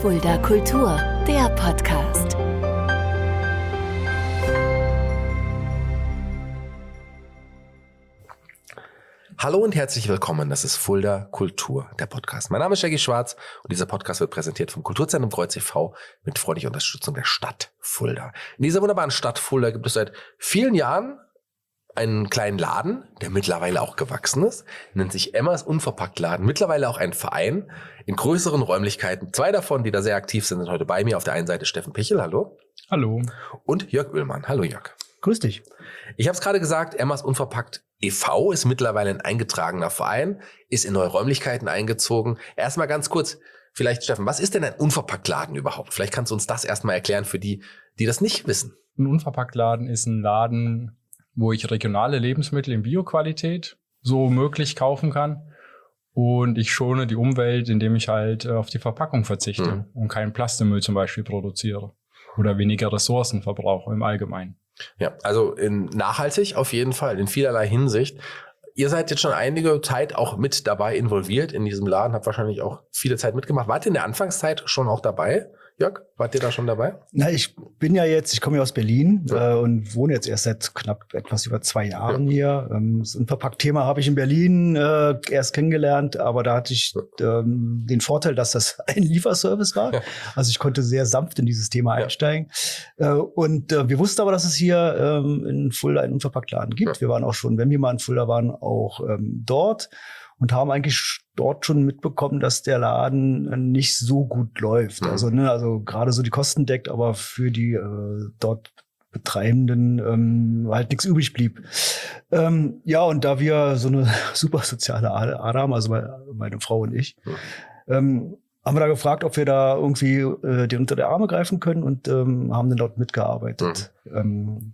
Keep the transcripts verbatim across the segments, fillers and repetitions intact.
Fulda Kultur, der Podcast. Hallo und herzlich willkommen, das ist Fulda Kultur, der Podcast. Mein Name ist Jackie Schwarz und dieser Podcast wird präsentiert vom Kulturzentrum Kreuz e V mit freundlicher Unterstützung der Stadt Fulda. In dieser wunderbaren Stadt Fulda gibt es seit vielen Jahren einen kleinen Laden, der mittlerweile auch gewachsen ist, nennt sich Emmas Unverpacktladen, mittlerweile auch ein Verein in größeren Räumlichkeiten. Zwei davon, die da sehr aktiv sind, sind heute bei mir. Auf der einen Seite Steffen Pichel, hallo. Hallo. Und Jörg Ullmann, hallo Jörg. Grüß dich. Ich habe es gerade gesagt, Emmas Unverpackt e V ist mittlerweile ein eingetragener Verein, ist in neue Räumlichkeiten eingezogen. Erstmal ganz kurz, vielleicht Steffen, was ist denn ein Unverpacktladen überhaupt? Vielleicht kannst du uns das erstmal erklären für die, die das nicht wissen. Ein Unverpacktladen ist ein Laden, wo ich regionale Lebensmittel in Bioqualität so möglich kaufen kann. Und ich schone die Umwelt, indem ich halt auf die Verpackung verzichte mhm. und keinen Plastikmüll zum Beispiel produziere oder weniger Ressourcen verbrauche im Allgemeinen. Ja, also in nachhaltig auf jeden Fall, in vielerlei Hinsicht. Ihr seid jetzt schon einige Zeit auch mit dabei involviert in diesem Laden, habt wahrscheinlich auch viele Zeit mitgemacht. Wart ihr in der Anfangszeit schon auch dabei? Jörg, wart ihr da schon dabei? Na, ich bin ja jetzt, ich komme ja aus Berlin ja. äh, und wohne jetzt erst seit knapp etwas über zwei Jahren ja. hier. Ähm, das Unverpackt-Thema habe ich in Berlin äh, erst kennengelernt, aber da hatte ich ähm, den Vorteil, dass das ein Lieferservice war. Ja. Also ich konnte sehr sanft in dieses Thema ja. einsteigen. Äh, und äh, wir wussten aber, dass es hier ähm, in Fulda einen Unverpacktladen gibt. Ja. Wir waren auch schon, wenn wir mal in Fulda waren, auch ähm, dort. Und haben eigentlich dort schon mitbekommen, dass der Laden nicht so gut läuft. Mhm. Also, ne, also gerade so die Kosten deckt, aber für die äh, dort Betreibenden ähm, halt nichts übrig blieb. Ähm, ja, und da wir so eine super soziale Ader haben, also meine, meine Frau und ich, mhm. ähm, haben wir da gefragt, ob wir da irgendwie äh, den unter die Arme greifen können und ähm, haben dann dort mitgearbeitet. Mhm. Ähm,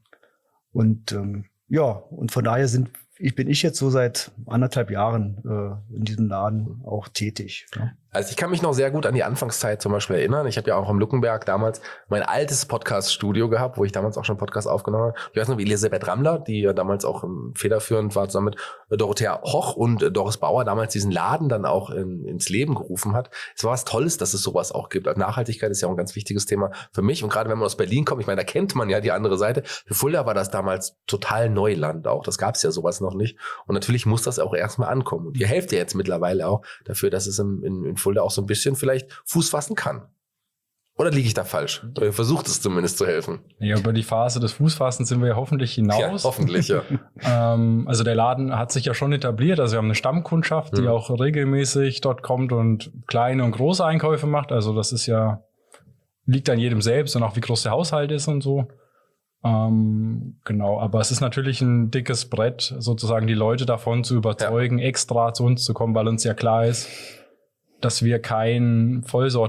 und ähm, ja, und von daher sind Ich bin ich jetzt so seit anderthalb Jahren äh, in diesem Laden auch tätig. Ja. Also ich kann mich noch sehr gut an die Anfangszeit zum Beispiel erinnern. Ich habe ja auch am Luckenberg damals mein altes Podcast-Studio gehabt, wo ich damals auch schon Podcast aufgenommen habe. Ich weiß noch, wie Elisabeth Rammler, die ja damals auch federführend war, zusammen mit Dorothea Hoch und Doris Bauer, damals diesen Laden dann auch in, ins Leben gerufen hat. Es war was Tolles, dass es sowas auch gibt. Nachhaltigkeit ist ja auch ein ganz wichtiges Thema für mich. Und gerade wenn man aus Berlin kommt, ich meine, da kennt man ja die andere Seite. Für Fulda war das damals total Neuland auch. Das gab es ja sowas noch nicht. Und natürlich muss das auch erstmal ankommen. Und ihr helft ja jetzt mittlerweile auch dafür, dass es in, in, in Fulda auch so ein bisschen vielleicht Fuß fassen kann. Oder liege ich da falsch? Oder ihr versucht es zumindest zu helfen. Ja, über die Phase des Fußfassens sind wir ja hoffentlich hinaus. Ja, hoffentlich, ja. ähm, also der Laden hat sich ja schon etabliert. Also wir haben eine Stammkundschaft, die mhm. auch regelmäßig dort kommt und kleine und große Einkäufe macht. Also das ist ja, liegt an jedem selbst und auch wie groß der Haushalt ist und so. Ähm, genau, aber es ist natürlich ein dickes Brett, sozusagen die Leute davon zu überzeugen, ja. extra zu uns zu kommen, weil uns ja klar ist, dass wir kein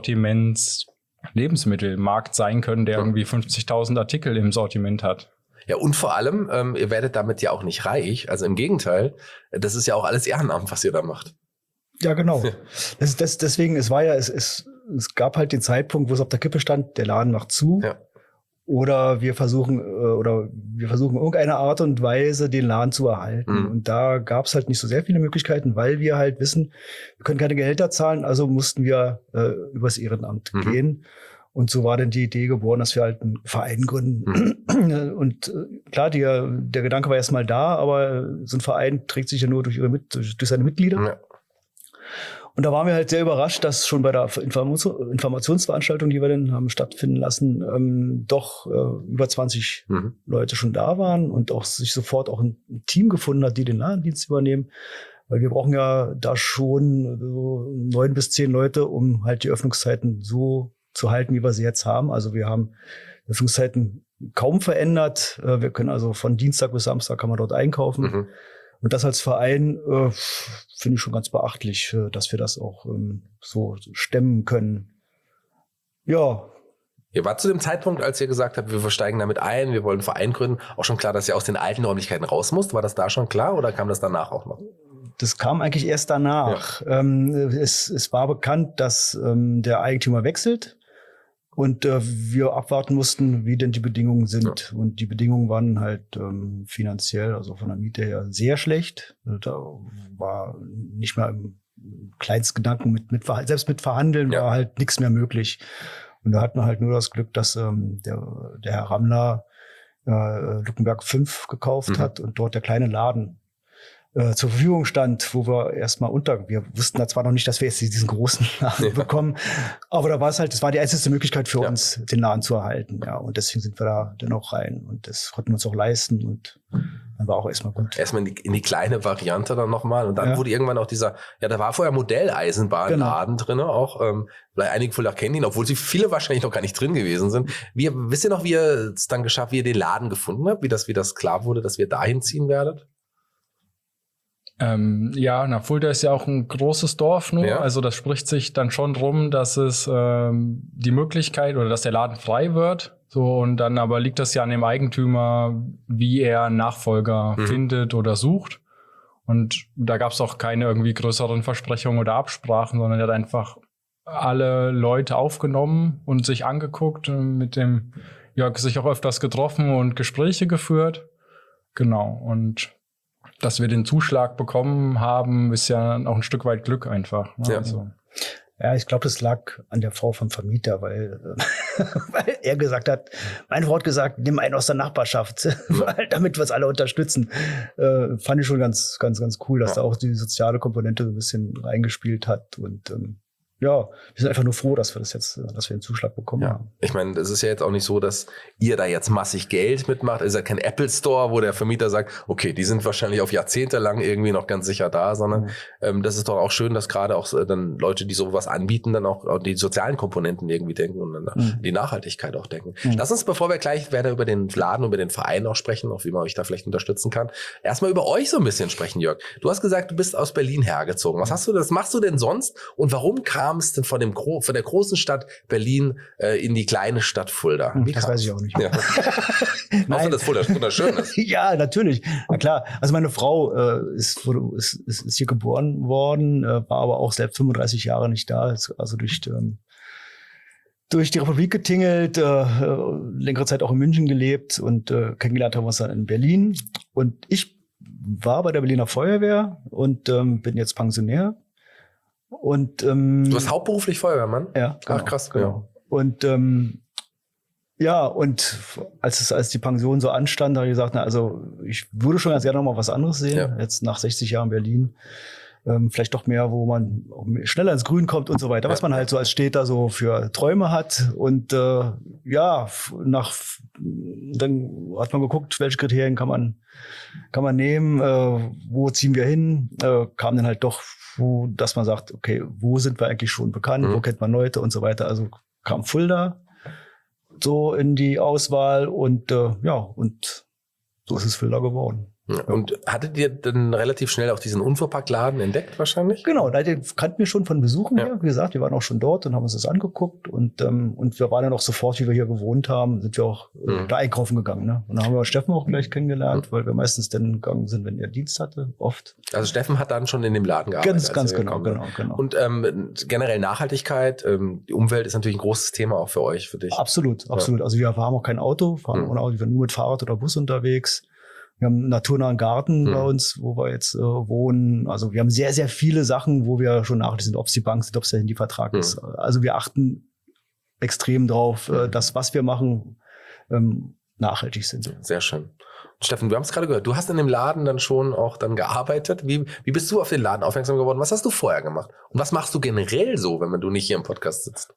Vollsortiments-Lebensmittelmarkt sein können, der ja. irgendwie fünfzigtausend Artikel im Sortiment hat. Ja, und vor allem, ähm, ihr werdet damit ja auch nicht reich. Also im Gegenteil, das ist ja auch alles Ehrenamt, was ihr da macht. Ja, genau. Ja. Das, das, deswegen, es war ja, es, es, es gab halt den Zeitpunkt, wo es auf der Kippe stand, der Laden macht zu. Ja. Oder wir versuchen oder wir versuchen irgendeine Art und Weise den Laden zu erhalten. Mhm. Und da gab es halt nicht so sehr viele Möglichkeiten, weil wir halt wissen, wir können keine Gehälter zahlen, also mussten wir äh, übers Ehrenamt mhm. gehen. Und so war dann die Idee geboren, dass wir halt einen Verein gründen. Mhm. Und äh, klar, die, der Gedanke war erstmal da, aber so ein Verein trägt sich ja nur durch, ihre Mit- durch seine Mitglieder. Ja. Und da waren wir halt sehr überrascht, dass schon bei der Information, Informationsveranstaltung, die wir dann haben stattfinden lassen, ähm, doch äh, über zwanzig mhm. Leute schon da waren und auch sich sofort auch ein Team gefunden hat, die den Ladendienst übernehmen. Weil wir brauchen ja da schon so neun bis zehn Leute, um halt die Öffnungszeiten so zu halten, wie wir sie jetzt haben. Also wir haben Öffnungszeiten kaum verändert. Wir können also von Dienstag bis Samstag kann man dort einkaufen. Mhm. Und das als Verein äh, finde ich schon ganz beachtlich, äh, dass wir das auch ähm, so stemmen können. Ja. Ihr wart zu dem Zeitpunkt, als ihr gesagt habt, wir steigen damit ein, wir wollen einen Verein gründen, auch schon klar, dass ihr aus den alten Räumlichkeiten raus musst? War das da schon klar oder kam das danach auch noch? Das kam eigentlich erst danach. Ja. Ähm, es, es war bekannt, dass ähm, der Eigentümer wechselt. Und äh, wir abwarten mussten, wie denn die Bedingungen sind. Ja. Und die Bedingungen waren halt ähm, finanziell, also von der Miete her, sehr schlecht. Da war nicht mehr im Kleinstgedanken mit, mit selbst mit Verhandeln ja. war halt nichts mehr möglich. Und da hatten wir halt nur das Glück, dass ähm, der, der Herr Rammler äh, Luckenberg fünf gekauft mhm. hat und dort der kleine Laden äh, zur Verfügung stand, wo wir erstmal unter, wir wussten da zwar noch nicht, dass wir jetzt diesen großen Laden ja. bekommen, aber da war es halt, das war die einzige Möglichkeit für ja. uns, den Laden zu erhalten. Ja, und deswegen sind wir da dann auch rein und das konnten wir uns auch leisten und dann war auch erstmal gut. Erstmal in die, in die kleine Variante dann nochmal und dann ja. wurde irgendwann auch dieser, ja, da war vorher Modelleisenbahnladen genau. drin, auch, ähm, weil einige vielleicht kennen ihn, obwohl sie viele wahrscheinlich noch gar nicht drin gewesen sind. Wie, wisst ihr noch, wie ihr es dann geschafft, wie ihr den Laden gefunden habt, wie das, wie das klar wurde, dass wir dahin ziehen werdet? Ähm, ja, na, Fulda ist ja auch ein großes Dorf nur, ja. also das spricht sich dann schon drum, dass es ähm, die Möglichkeit oder dass der Laden frei wird. So, und dann aber liegt das ja an dem Eigentümer, wie er einen Nachfolger mhm. findet oder sucht. Und da gab es auch keine irgendwie größeren Versprechungen oder Absprachen, sondern er hat einfach alle Leute aufgenommen und sich angeguckt, mit dem Jörg sich auch öfters getroffen und Gespräche geführt. Genau. Und dass wir den Zuschlag bekommen haben, ist ja auch ein Stück weit Glück einfach. Ne? Ja. Also. Ja, ich glaube, das lag an der Frau vom Vermieter, weil, äh, weil er gesagt hat, meine Frau hat gesagt, nimm einen aus der Nachbarschaft, weil, damit wir es alle unterstützen. Äh, fand ich schon ganz, ganz, ganz cool, dass ja. da auch die soziale Komponente so ein bisschen reingespielt hat und ähm, ja, wir sind einfach nur froh, dass wir das jetzt, dass wir den Zuschlag bekommen ja. haben. Ich meine, es ist ja jetzt auch nicht so, dass ihr da jetzt massig Geld mitmacht. Es ist ja kein Apple Store, wo der Vermieter sagt, okay, die sind wahrscheinlich auf Jahrzehnte lang irgendwie noch ganz sicher da, sondern mhm. ähm, das ist doch auch schön, dass gerade auch äh, dann Leute, die sowas anbieten, dann auch, auch die sozialen Komponenten irgendwie denken und dann mhm. die Nachhaltigkeit auch denken. Mhm. Lass uns, bevor wir gleich weiter über den Laden, über den Verein auch sprechen, auch wie man euch da vielleicht unterstützen kann, erstmal über euch so ein bisschen sprechen, Jörg. Du hast gesagt, du bist aus Berlin hergezogen. Was hast du, das machst du denn sonst und warum kam es denn von dem Gro- von der großen Stadt Berlin äh, in die kleine Stadt Fulda? Wie das weiß ich auch nicht. Ja. Außer das Fulda wunderschön ist. Ja, natürlich. Na klar. Also meine Frau äh, ist, wurde, ist, ist, ist hier geboren worden, äh, war aber auch selbst fünfunddreißig Jahre nicht da. Also durch, ähm, durch die Republik getingelt, äh, längere Zeit auch in München gelebt und äh, kennengelernt haben wir uns dann in Berlin. Und ich war bei der Berliner Feuerwehr und ähm, bin jetzt Pensionär. Und ähm, du bist hauptberuflich Feuerwehrmann? Ja. Genau, ach krass, genau. Ja. Und ähm, ja, und als es als die Pension so anstand, habe ich gesagt, na, also ich würde schon ganz gerne noch mal was anderes sehen. Ja. Jetzt nach sechzig Jahren Berlin. Ähm, vielleicht doch mehr, wo man schneller ins Grün kommt und so weiter, was man halt so als Städter so für Träume hat. Und äh, ja, nach dann hat man geguckt, welche Kriterien kann man kann man nehmen, äh, wo ziehen wir hin, äh, kam dann halt doch, wo, dass man sagt, okay, wo sind wir eigentlich schon bekannt, mhm. wo kennt man Leute und so weiter. Also kam Fulda so in die Auswahl und äh, ja, und so ist es Fulda geworden. Ja. Und hattet ihr dann relativ schnell auch diesen Unverpacktladen entdeckt wahrscheinlich? Genau, den kannten wir schon von Besuchen ja. her. Wie gesagt, wir waren auch schon dort und haben uns das angeguckt. Und ähm, und wir waren dann auch sofort, wie wir hier gewohnt haben, sind wir auch äh, mhm. da einkaufen gegangen. Ne? Und dann haben wir Steffen auch gleich kennengelernt, mhm. weil wir meistens dann gegangen sind, wenn er Dienst hatte, oft. Also Steffen hat dann schon in dem Laden gearbeitet. Ganz, ganz genau, genau, genau. Und ähm, generell Nachhaltigkeit, ähm, die Umwelt ist natürlich ein großes Thema auch für euch, für dich. Absolut, absolut. Ja. Also wir haben auch kein Auto, fahren mhm. ohne Auto, wir sind nur mit Fahrrad oder Bus unterwegs. Wir haben einen naturnahen Garten hm. bei uns, wo wir jetzt äh, wohnen. Also wir haben sehr, sehr viele Sachen, wo wir schon nachhaltig sind, ob es die Bank sind, ob es der Handyvertrag hm. ist. Also wir achten extrem drauf, hm. äh, dass was wir machen, ähm, nachhaltig sind. Sehr schön. Steffen, wir haben es gerade gehört, du hast in dem Laden dann schon auch dann gearbeitet. Wie, wie bist du auf den Laden aufmerksam geworden? Was hast du vorher gemacht? Und was machst du generell so, wenn du nicht hier im Podcast sitzt?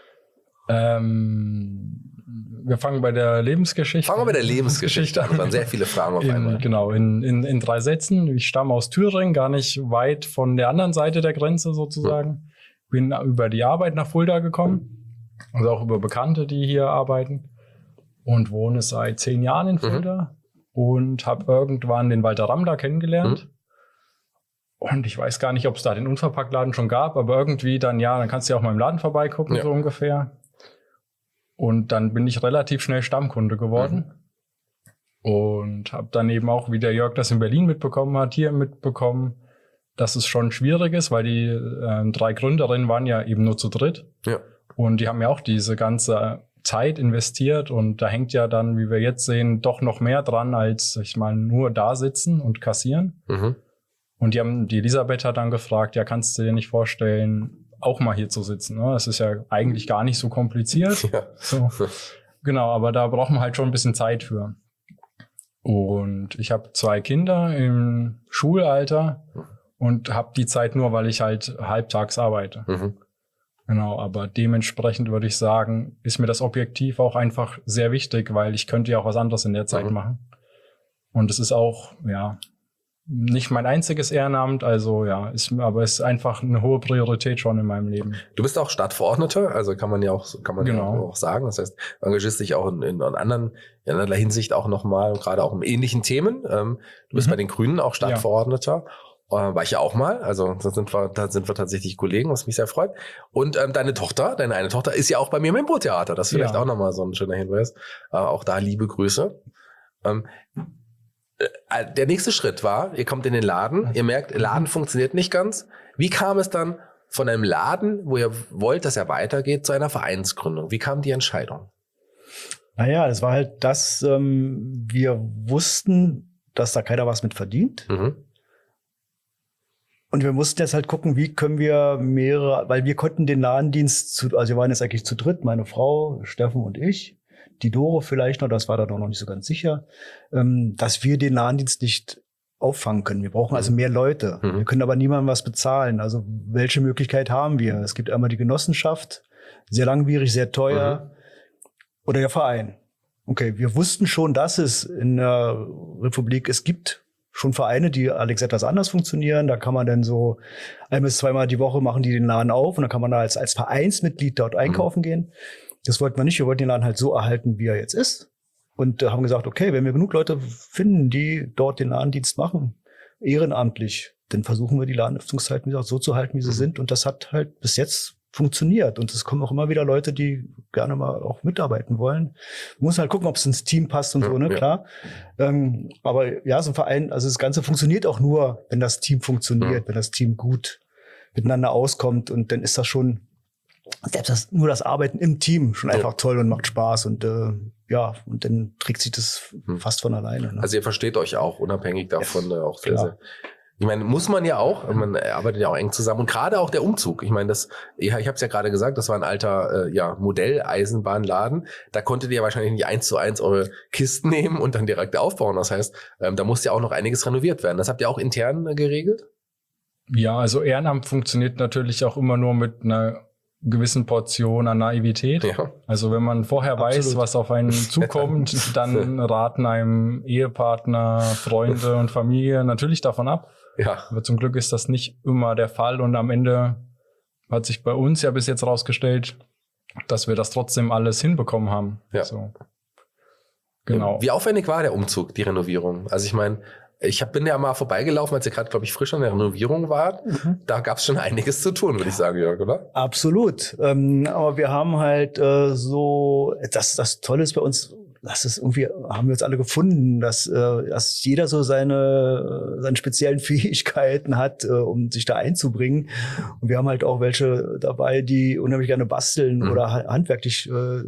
Ähm... Wir fangen bei der Lebensgeschichte. Fangen wir bei der Lebensgeschichte an. Das waren sehr viele Fragen auf in, einmal. Genau, in, in, in drei Sätzen. Ich stamme aus Thüringen, gar nicht weit von der anderen Seite der Grenze sozusagen. Hm. Bin über die Arbeit nach Fulda gekommen. Also auch über Bekannte, die hier arbeiten. Und wohne seit zehn Jahren in Fulda. Mhm. Und habe irgendwann den Walter Rammler kennengelernt. Mhm. Und ich weiß gar nicht, ob es da den Unverpacktladen schon gab. Aber irgendwie dann, ja, dann kannst du ja auch mal im Laden vorbeigucken, ja. so ungefähr. Und dann bin ich relativ schnell Stammkunde geworden mhm. und habe dann eben auch, wie der Jörg das in Berlin mitbekommen hat, hier mitbekommen, dass es schon schwierig ist, weil die äh, drei Gründerinnen waren ja eben nur zu dritt. Ja. Und die haben ja auch diese ganze Zeit investiert und da hängt ja dann, wie wir jetzt sehen, doch noch mehr dran, als ich mal nur da sitzen und kassieren. Mhm. Und die haben, die Elisabeth hat dann gefragt, ja, kannst du dir nicht vorstellen, auch mal hier zu sitzen, ne? Das ist ja eigentlich gar nicht so kompliziert. Ja. So. Genau, aber da braucht man halt schon ein bisschen Zeit für. Und ich habe zwei Kinder im Schulalter und habe die Zeit nur, weil ich halt halbtags arbeite. Mhm. Genau, aber dementsprechend würde ich sagen, ist mir das Objektiv auch einfach sehr wichtig, weil ich könnte ja auch was anderes in der Zeit mhm. machen. Und es ist auch, ja, nicht mein einziges Ehrenamt, also ja, ist, aber es ist einfach eine hohe Priorität schon in meinem Leben. Du bist auch Stadtverordneter, also kann man ja auch, kann man genau. ja auch sagen. Das heißt, du engagierst dich auch in, in, in anderen, in anderer Hinsicht auch nochmal, gerade auch in ähnlichen Themen. Ähm, du bist mhm. bei den Grünen auch Stadtverordneter. Ja. Äh, war ich ja auch mal, also da sind wir, da sind wir tatsächlich Kollegen, was mich sehr freut. Und ähm, deine Tochter, deine eine Tochter ist ja auch bei mir im Improtheater. Das ist vielleicht ja. auch nochmal so ein schöner Hinweis. Äh, auch da liebe Grüße. Ähm, Der nächste Schritt war, ihr kommt in den Laden, ihr merkt, Laden funktioniert nicht ganz. Wie kam es dann von einem Laden, wo ihr wollt, dass er weitergeht, zu einer Vereinsgründung? Wie kam die Entscheidung? Naja, das war halt das, ähm, wir wussten, dass da keiner was mit verdient. Mhm. Und wir mussten jetzt halt gucken, wie können wir mehrere, weil wir konnten den Ladendienst, zu, also wir waren jetzt eigentlich zu dritt, meine Frau, Steffen und ich. Die Doro vielleicht noch, das war da doch noch nicht so ganz sicher, ähm, dass wir den Ladendienst nicht auffangen können. Wir brauchen also mehr Leute. Mhm. Wir können aber niemandem was bezahlen. Also welche Möglichkeit haben wir? Es gibt einmal die Genossenschaft, sehr langwierig, sehr teuer, mhm. oder der Verein. Okay, wir wussten schon, dass es in der Republik, es gibt schon Vereine, die allerdings etwas anders funktionieren. Da kann man dann so ein bis zweimal die Woche machen die den Laden auf und dann kann man da als, als Vereinsmitglied dort einkaufen mhm. gehen. Das wollten wir nicht. Wir wollten den Laden halt so erhalten, wie er jetzt ist. Und äh, haben gesagt, okay, wenn wir genug Leute finden, die dort den Ladendienst machen, ehrenamtlich, dann versuchen wir die Ladenöffnungszeiten wie gesagt, so zu halten, wie sie mhm. sind. Und das hat halt bis jetzt funktioniert. Und es kommen auch immer wieder Leute, die gerne mal auch mitarbeiten wollen. Man muss halt gucken, ob es ins Team passt und ja, so, ne, ja. klar. Ähm, aber ja, so ein Verein, also das Ganze funktioniert auch nur, wenn das Team funktioniert, ja. wenn das Team gut miteinander auskommt. Und dann ist das schon selbst das, nur das Arbeiten im Team schon einfach ja. toll und macht Spaß und äh, ja, und dann trägt sich das hm. fast von alleine. Ne? Also ihr versteht euch auch unabhängig davon ja, auch sehr, sehr. Ich meine, muss man ja auch, man arbeitet ja auch eng zusammen und gerade auch der Umzug. Ich meine, das, ja, ich habe es ja gerade gesagt, das war ein alter äh, ja, Modelleisenbahnladen. Da konntet ihr ja wahrscheinlich nicht eins zu eins eure Kisten nehmen und dann direkt aufbauen. Das heißt, ähm, da muss ja auch noch einiges renoviert werden. Das habt ihr auch intern äh, geregelt? Ja, also Ehrenamt funktioniert natürlich auch immer nur mit einer gewissen Portion an Naivität. Ja. Also wenn man vorher Absolut. weiß, was auf einen zukommt, dann raten einem Ehepartner, Freunde und Familie natürlich davon ab. Ja. Aber zum Glück ist das nicht immer der Fall und am Ende hat sich bei uns ja bis jetzt rausgestellt, dass wir das trotzdem alles hinbekommen haben. Ja. So. Genau. Wie aufwendig war der Umzug, die Renovierung? Also ich meine, ich hab, bin ja mal vorbeigelaufen, als ihr gerade, glaube ich, frisch an der Renovierung wart. Mhm. Da gab es schon einiges zu tun, würde ich sagen, Jörg, oder? Absolut. Ähm, aber wir haben halt äh, so, das, das Tolle ist bei uns, das ist irgendwie, haben wir uns alle gefunden, dass, äh, dass jeder so seine, seine speziellen Fähigkeiten hat, äh, um sich da einzubringen. Und wir haben halt auch welche dabei, die unheimlich gerne basteln mhm. oder handwerklich äh,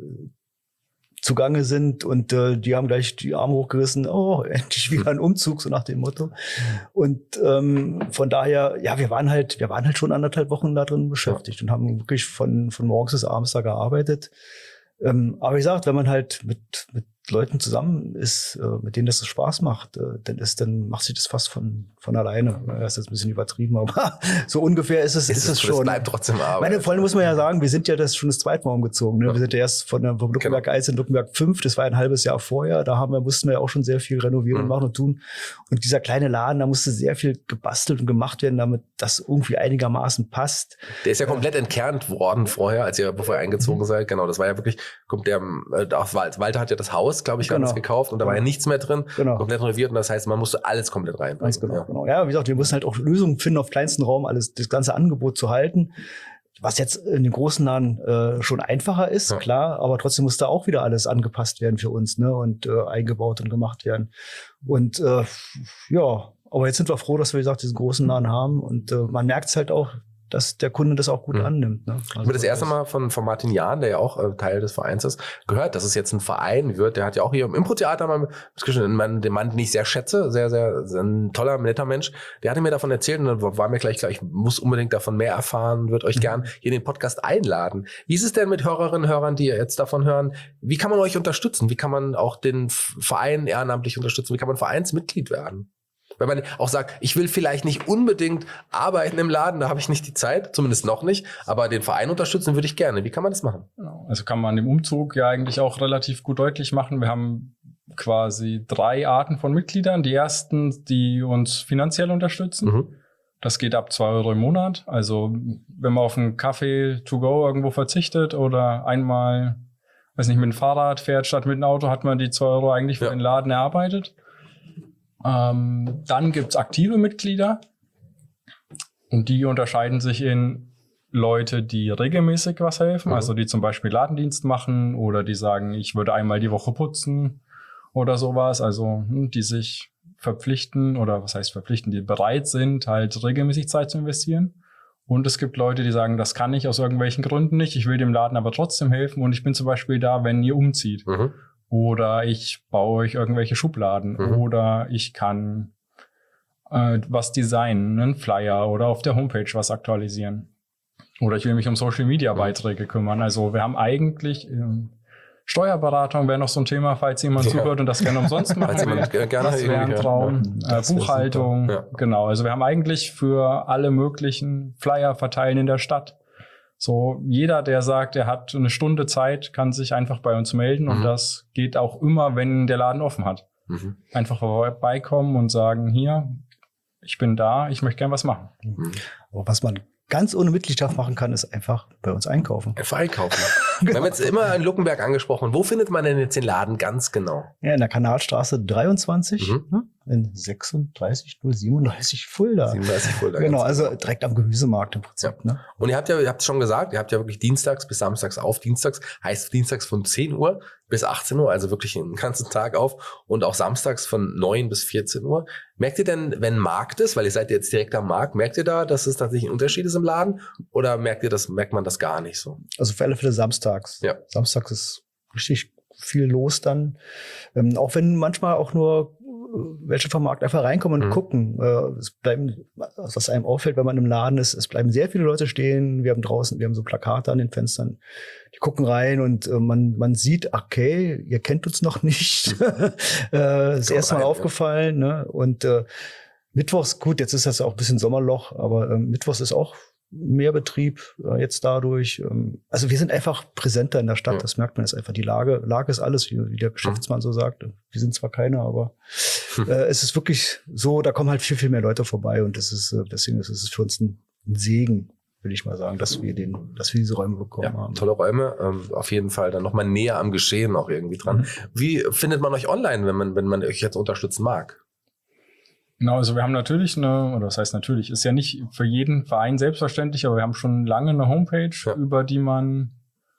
zugange sind und äh, die haben gleich die Arme hochgerissen, oh, endlich wieder ein Umzug, so nach dem Motto. Und ähm, von daher, ja, wir waren halt, wir waren halt schon anderthalb Wochen da drin beschäftigt und haben wirklich von von morgens bis abends da gearbeitet. Ähm, aber wie gesagt, wenn man halt mit mit Leuten zusammen ist, äh, mit denen das so Spaß macht, äh, dann ist, dann macht sich das fast von von alleine. Das ist jetzt ein bisschen übertrieben, aber so ungefähr ist es, ist, ist es schon. Es bleibt trotzdem Arbeit. Meine, vor allem muss man ja sagen, wir sind ja das schon das zweite Mal umgezogen. Ne? Ja. Wir sind ja erst von der vom Luckenberg genau. eins in Luckenberg fünf, das war ein halbes Jahr vorher. Da haben wir, mussten wir ja auch schon sehr viel renovieren mhm. machen und tun. Und dieser kleine Laden, da musste sehr viel gebastelt und gemacht werden, damit das irgendwie einigermaßen passt. Der ist ja komplett äh, entkernt worden vorher, als ihr, bevor ihr eingezogen mhm. seid. Genau, das war ja wirklich, kommt der, äh, auch Walter hat ja das Haus, glaube ich, genau. ganz gekauft und da war ja nichts mehr drin, genau. komplett renoviert und das heißt, man musste alles komplett rein. Ganz genau, ja. genau. Ja, wie gesagt, wir mussten halt auch Lösungen finden, auf kleinstem Raum alles, das ganze Angebot zu halten. Was jetzt in den großen Laden äh, schon einfacher ist, ja. klar, aber trotzdem musste auch wieder alles angepasst werden für uns, ne, und äh, eingebaut und gemacht werden. Und äh, ja, aber jetzt sind wir froh, dass wir, wie gesagt, diesen großen Laden haben und äh, man merkt es halt auch, dass der Kunde das auch gut mhm. annimmt. Ne? Also ich habe das erste Mal von, von Martin Jahn, der ja auch äh, Teil des Vereins ist, gehört, dass es jetzt ein Verein wird. Der hat ja auch hier im Impro-Theater mal den Mann, den Mann, den ich sehr schätze, sehr, sehr, sehr ein toller, netter Mensch. Der hatte mir davon erzählt und dann war mir gleich klar, ich muss unbedingt davon mehr erfahren, würde euch mhm. gern hier in den Podcast einladen. Wie ist es denn mit Hörerinnen und Hörern, die jetzt davon hören? Wie kann man euch unterstützen? Wie kann man auch den Verein ehrenamtlich unterstützen? Wie kann man Vereinsmitglied werden? Wenn man auch sagt, ich will vielleicht nicht unbedingt arbeiten im Laden, da habe ich nicht die Zeit, zumindest noch nicht, aber den Verein unterstützen würde ich gerne. Wie kann man das machen? Also kann man im Umzug ja eigentlich auch relativ gut deutlich machen. Wir haben quasi drei Arten von Mitgliedern. Die ersten, die uns finanziell unterstützen. Mhm. Das geht ab zwei Euro im Monat. Also wenn man auf einen Kaffee to go irgendwo verzichtet oder einmal, weiß nicht, mit dem Fahrrad fährt statt mit dem Auto, hat man die zwei Euro eigentlich für ja. den Laden erarbeitet. Ähm, dann gibt's aktive Mitglieder und die unterscheiden sich in Leute, die regelmäßig was helfen, mhm. also die zum Beispiel Ladendienst machen oder die sagen, ich würde einmal die Woche putzen oder sowas, also die sich verpflichten oder was heißt verpflichten, die bereit sind, halt regelmäßig Zeit zu investieren. Und es gibt Leute, die sagen, das kann ich aus irgendwelchen Gründen nicht, ich will dem Laden aber trotzdem helfen und ich bin zum Beispiel da, wenn ihr umzieht. Mhm. Oder ich baue euch irgendwelche Schubladen. Mhm. Oder ich kann äh, was designen, einen Flyer oder auf der Homepage was aktualisieren. Oder ich will mich um Social-Media-Beiträge kümmern. Also wir haben eigentlich ähm, Steuerberatung wäre noch so ein Thema, falls jemand ja. zuhört und das gerne umsonst machen will. Gerne das wäre ein Traum. Ja. Äh, Buchhaltung, ja. genau. Also wir haben eigentlich für alle möglichen Flyer verteilen in der Stadt. So, jeder, der sagt, er hat eine Stunde Zeit, kann sich einfach bei uns melden. Mhm. Und das geht auch immer, wenn der Laden offen hat. Mhm. Einfach vorbeikommen und sagen, hier, ich bin da, ich möchte gern was machen. Mhm. Aber was man ganz ohne Mitgliedschaft machen kann, ist einfach bei uns einkaufen. Einfach einkaufen. Genau. Wir haben jetzt immer in Luckenberg angesprochen. Wo findet man denn jetzt den Laden ganz genau? Ja, in der Kanalstraße dreiundzwanzig, mhm. ne? In sechsunddreißig null siebenunddreißig Fulda. siebenunddreißig Fulda. Genau, also genau. direkt am Gemüsemarkt im Prinzip. Ja. Ne? Und ihr habt ja, ihr habt es schon gesagt, ihr habt ja wirklich dienstags bis samstags auf. Dienstags heißt dienstags von zehn Uhr bis achtzehn Uhr, also wirklich den ganzen Tag auf. Und auch samstags von neun bis vierzehn Uhr. Merkt ihr denn, wenn Markt ist, weil ihr seid jetzt direkt am Markt, merkt ihr da, dass es tatsächlich ein Unterschied ist im Laden? Oder merkt ihr das, merkt man das gar nicht so? Also für alle Fälle samstags. Ja. Samstags ist richtig viel los dann. Ähm, auch wenn manchmal auch nur welche vom Markt einfach reinkommen und mhm. gucken. Äh, es bleiben, was einem auffällt, wenn man im Laden ist, es bleiben sehr viele Leute stehen. Wir haben draußen, wir haben so Plakate an den Fenstern. Die gucken rein und äh, man man sieht, okay, ihr kennt uns noch nicht. äh, das erste Mal rein, aufgefallen. Ja. Ne? Und äh, Mittwochs, gut, jetzt ist das auch ein bisschen Sommerloch, aber äh, Mittwochs ist auch mehr Betrieb äh, jetzt dadurch. Ähm, also wir sind einfach präsenter in der Stadt, ja. Das merkt man jetzt einfach. Die Lage, Lage ist alles, wie, wie der Geschäftsmann so sagt. Wir sind zwar keiner, aber äh, es ist wirklich so, da kommen halt viel, viel mehr Leute vorbei und das ist, äh, deswegen ist es für uns ein, ein Segen, will ich mal sagen, dass wir den, dass wir diese Räume bekommen ja, haben. Tolle Räume, ähm, auf jeden Fall dann nochmal näher am Geschehen auch irgendwie dran. Mhm. Wie findet man euch online, wenn man, wenn man euch jetzt unterstützen mag? Genau, also wir haben natürlich eine, oder das heißt natürlich, ist ja nicht für jeden Verein selbstverständlich, aber wir haben schon lange eine Homepage, ja. über die man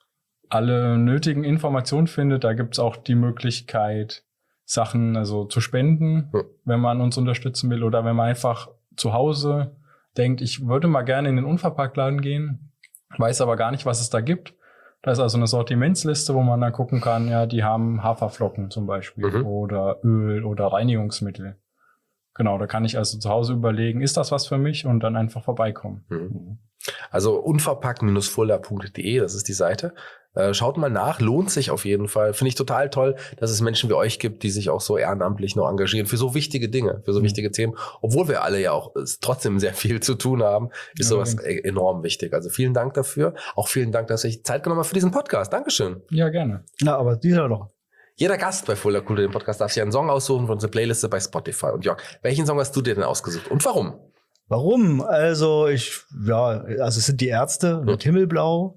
alle nötigen Informationen findet. Da gibt's auch die Möglichkeit, Sachen also zu spenden, ja. wenn man uns unterstützen will oder wenn man einfach zu Hause denkt, ich würde mal gerne in den Unverpacktladen gehen, weiß aber gar nicht, was es da gibt. Da ist also eine Sortimentsliste, wo man dann gucken kann, ja, die haben Haferflocken zum Beispiel mhm. oder Öl oder Reinigungsmittel. Genau, da kann ich also zu Hause überlegen, ist das was für mich und dann einfach vorbeikommen. Mhm. Also unverpackt Bindestrich fulda Punkt de, das ist die Seite. Äh, schaut mal nach, lohnt sich auf jeden Fall. Finde ich total toll, dass es Menschen wie euch gibt, die sich auch so ehrenamtlich noch engagieren für so wichtige Dinge, für so mhm. wichtige Themen. Obwohl wir alle ja auch trotzdem sehr viel zu tun haben, ist ja, sowas e- enorm wichtig. Also vielen Dank dafür. Auch vielen Dank, dass ich Zeit genommen habe für diesen Podcast. Dankeschön. Ja, gerne. Na, aber dieser noch. Jeder Gast bei Fulda Kultur, dem Podcast, darf sich einen Song aussuchen von unserer Playliste bei Spotify. Und Jörg, welchen Song hast du dir denn ausgesucht und warum? Warum? Also ich, ja, also es sind die Ärzte mit hm. Himmelblau.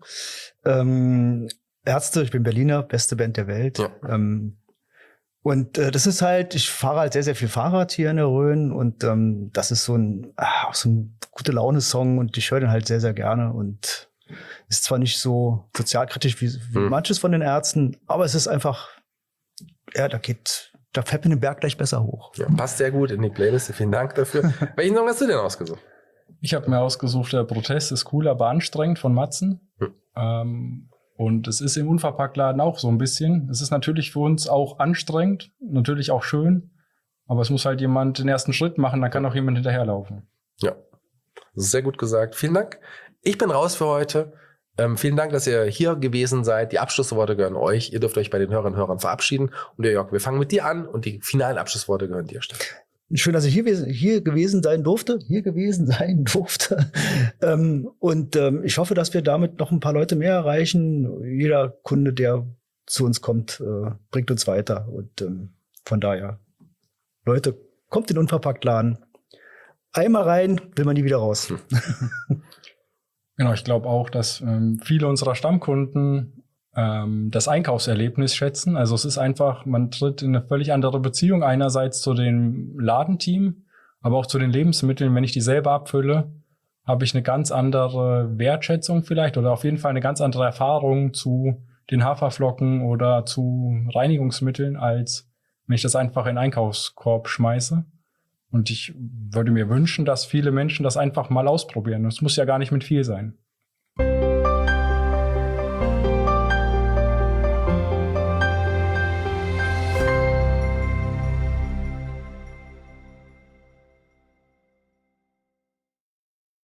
Ähm, Ärzte, ich bin Berliner, beste Band der Welt. Ja. Ähm, und äh, das ist halt, ich fahre halt sehr, sehr viel Fahrrad hier in der Rhön und ähm, das ist so ein, ach, so ein gute Laune-Song und ich höre den halt sehr, sehr gerne und ist zwar nicht so sozialkritisch wie, wie hm. manches von den Ärzten, aber es ist einfach, ja, da geht, da fährt mir den Berg gleich besser hoch. Ja, passt sehr gut in die Playlist. Vielen Dank dafür. Welchen Song hast du denn ausgesucht? Ich habe mir ausgesucht, der Protest ist cool, aber anstrengend von Matzen. Hm. Ähm, und es ist im Unverpacktladen auch so ein bisschen. Es ist natürlich für uns auch anstrengend, natürlich auch schön, aber es muss halt jemand den ersten Schritt machen, dann kann auch jemand hinterherlaufen. Ja, sehr gut gesagt. Vielen Dank. Ich bin raus für heute. Ähm, vielen Dank, dass ihr hier gewesen seid. Die Abschlussworte gehören euch. Ihr dürft euch bei den Hörerinnen und Hörern verabschieden. Und der Jörg, wir fangen mit dir an und die finalen Abschlussworte gehören dir, Stefan. Schön, dass ich hier, hier gewesen sein durfte, hier gewesen sein durfte. ähm, und ähm, ich hoffe, dass wir damit noch ein paar Leute mehr erreichen. Jeder Kunde, der zu uns kommt, äh, bringt uns weiter. Und ähm, von daher, Leute, kommt in den Unverpacktladen. Einmal rein, will man nie wieder raus. Genau, ich glaube auch, dass ähm, viele unserer Stammkunden ähm, das Einkaufserlebnis schätzen. Also es ist einfach, man tritt in eine völlig andere Beziehung einerseits zu dem Ladenteam, aber auch zu den Lebensmitteln. Wenn ich die selber abfülle, habe ich eine ganz andere Wertschätzung vielleicht oder auf jeden Fall eine ganz andere Erfahrung zu den Haferflocken oder zu Reinigungsmitteln, als wenn ich das einfach in den Einkaufskorb schmeiße. Und ich würde mir wünschen, dass viele Menschen das einfach mal ausprobieren. Es muss ja gar nicht mit viel sein.